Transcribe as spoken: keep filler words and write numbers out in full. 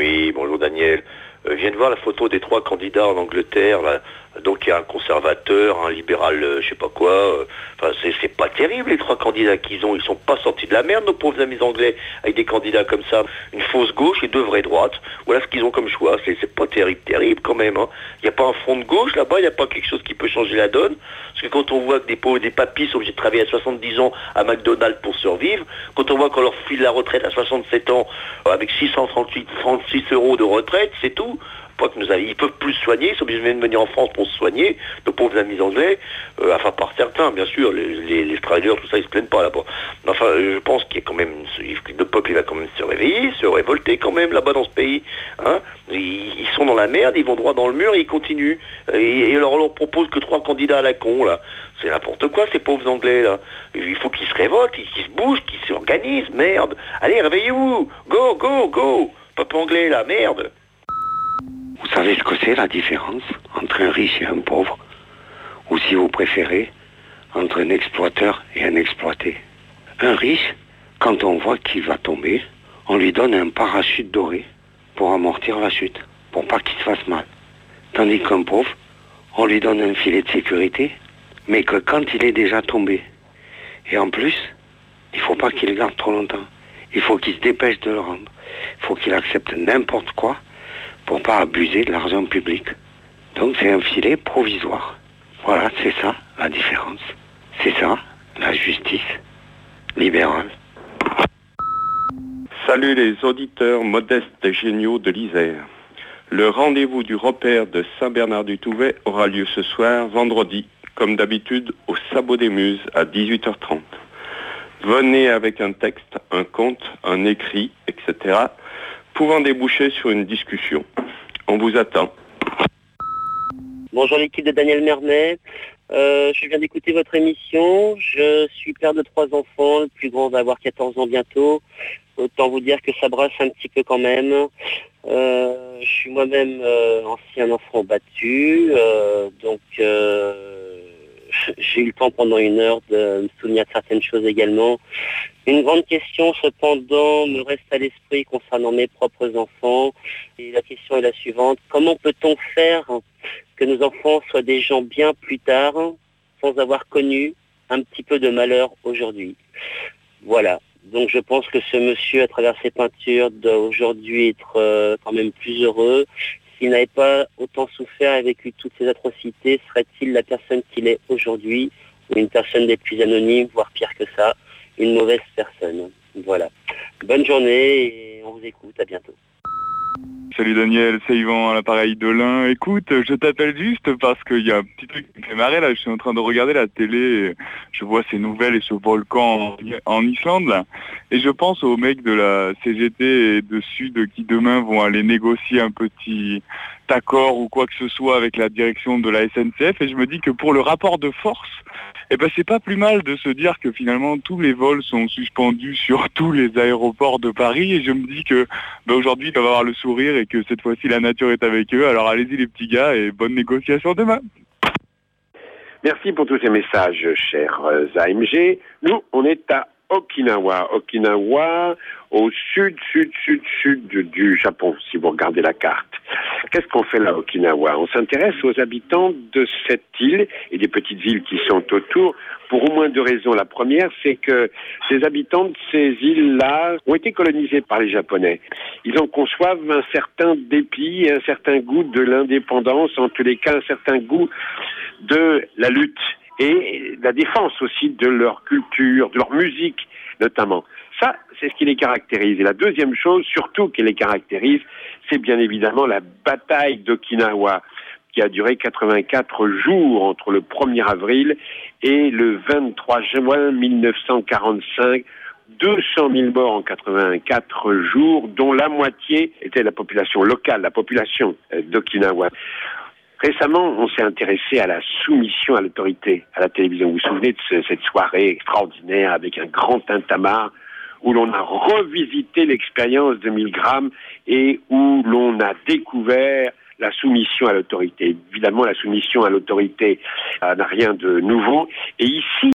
Oui, bonjour Daniel. Euh, je viens de voir la photo des trois candidats en Angleterre, là. Donc il y a un conservateur, un libéral, euh, je sais pas quoi. euh, Enfin, c'est, c'est pas terrible les trois candidats qu'ils ont. Ils sont pas sortis de la merde, nos pauvres amis anglais, avec des candidats comme ça. Une fausse gauche et deux vraies droites. Voilà ce qu'ils ont comme choix. C'est, c'est pas terrible, terrible quand même. Il hein. n'y a pas un front de gauche là-bas, il n'y a pas quelque chose qui peut changer la donne. Parce que quand on voit que des pauvres, des papis sont obligés de travailler à soixante-dix ans à McDonald's pour survivre, quand on voit qu'on leur file la retraite à soixante-sept ans euh, avec six cent trente-huit, trente-six euros de retraite, c'est tout. Pas que nous avons, ils peuvent plus se soigner, ils sont obligés de venir en France pour se soigner, nos pauvres amis anglais, euh, enfin par certains, bien sûr, les, les, les striders, tout ça, ils se plaignent pas là-bas. Mais enfin, je pense qu'il y a quand même, le peuple il va quand même se réveiller, se révolter quand même là-bas dans ce pays. Hein. Ils, ils sont dans la merde, ils vont droit dans le mur et ils continuent. Et, et alors on leur propose que trois candidats à la con, là. C'est n'importe quoi ces pauvres anglais là. Il faut qu'ils se révoltent, qu'ils se bougent, qu'ils s'organisent, merde. Allez, réveillez-vous, go, go, go. Peuple anglais là, merde. Vous savez ce que c'est la différence entre un riche et un pauvre? Ou si vous préférez, entre un exploiteur et un exploité. Un riche, quand on voit qu'il va tomber, on lui donne un parachute doré pour amortir la chute, pour pas qu'il se fasse mal. Tandis qu'un pauvre, on lui donne un filet de sécurité, mais que quand il est déjà tombé. Et en plus, il faut pas qu'il le garde trop longtemps. Il faut qu'il se dépêche de le rendre. Il faut qu'il accepte n'importe quoi pour pas abuser de l'argent public. Donc c'est un filet provisoire. Voilà, c'est ça la différence. C'est ça la justice libérale. Salut les auditeurs modestes et géniaux de l'Isère. Le rendez-vous du repère de Saint-Bernard-du-Touvet aura lieu ce soir, vendredi, comme d'habitude, au Sabot des Muses à dix-huit heures trente. Venez avec un texte, un conte, un écrit, et cetera, pouvant déboucher sur une discussion. On vous attend. Bonjour l'équipe de Daniel Mermet. Euh, je viens d'écouter votre émission. Je suis père de trois enfants. Le plus grand va avoir quatorze ans bientôt. Autant vous dire que ça brasse un petit peu quand même. Euh, je suis moi-même euh, ancien enfant battu. Euh, donc euh, j'ai eu le temps pendant une heure de me souvenir de certaines choses également. Une grande question cependant me reste à l'esprit concernant mes propres enfants. Et la question est la suivante. Comment peut-on faire que nos enfants soient des gens bien plus tard sans avoir connu un petit peu de malheur aujourd'hui? Voilà. Donc je pense que ce monsieur, à travers ses peintures, doit aujourd'hui être euh, quand même plus heureux. S'il n'avait pas autant souffert et vécu toutes ces atrocités, serait-il la personne qu'il est aujourd'hui, ou une personne des plus anonymes, voire pire que ça, une mauvaise personne? Voilà. Bonne journée et on vous écoute. À bientôt. Salut Daniel, c'est Yvan à l'appareil de l'Ain. Écoute, je t'appelle juste parce qu'il y a un petit truc qui me fait marrer là. Je suis en train de regarder la télé, et je vois ces nouvelles et ce volcan en, en Islande là. Et je pense aux mecs de la C G T et de Sud qui demain vont aller négocier un petit accord ou quoi que ce soit avec la direction de la S N C F. Et je me dis que pour le rapport de force, eh ben c'est pas plus mal de se dire que finalement tous les vols sont suspendus sur tous les aéroports de Paris. Et je me dis que ben, aujourd'hui ils doivent avoir le sourire et que cette fois-ci la nature est avec eux. Alors allez-y les petits gars et bonne négociation demain. Merci pour tous ces messages, chers A M G. Nous, on est à Okinawa. Okinawa, au sud, sud, sud, sud du Japon, si vous regardez la carte. Qu'est-ce qu'on fait là, à Okinawa? On s'intéresse aux habitants de cette île et des petites îles qui sont autour pour au moins deux raisons. La première, c'est que ces habitants de ces îles-là ont été colonisés par les Japonais. Ils en conçoivent un certain dépit, un certain goût de l'indépendance, en tous les cas un certain goût de la lutte et la défense aussi de leur culture, de leur musique notamment. Ça, c'est ce qui les caractérise. Et la deuxième chose, surtout qui les caractérise, c'est bien évidemment la bataille d'Okinawa, qui a duré quatre-vingt-quatre jours entre le premier avril et le vingt-trois juin mille neuf cent quarante-cinq. deux cent mille morts en quatre-vingt-quatre jours, dont la moitié était la population locale, la population d'Okinawa. Récemment, on s'est intéressé à la soumission à l'autorité à la télévision. Vous vous souvenez de ce, cette soirée extraordinaire avec un grand tintamarre où l'on a revisité l'expérience de Milgram et où l'on a découvert la soumission à l'autorité. Évidemment, la soumission à l'autorité euh, n'a rien de nouveau. Et ici,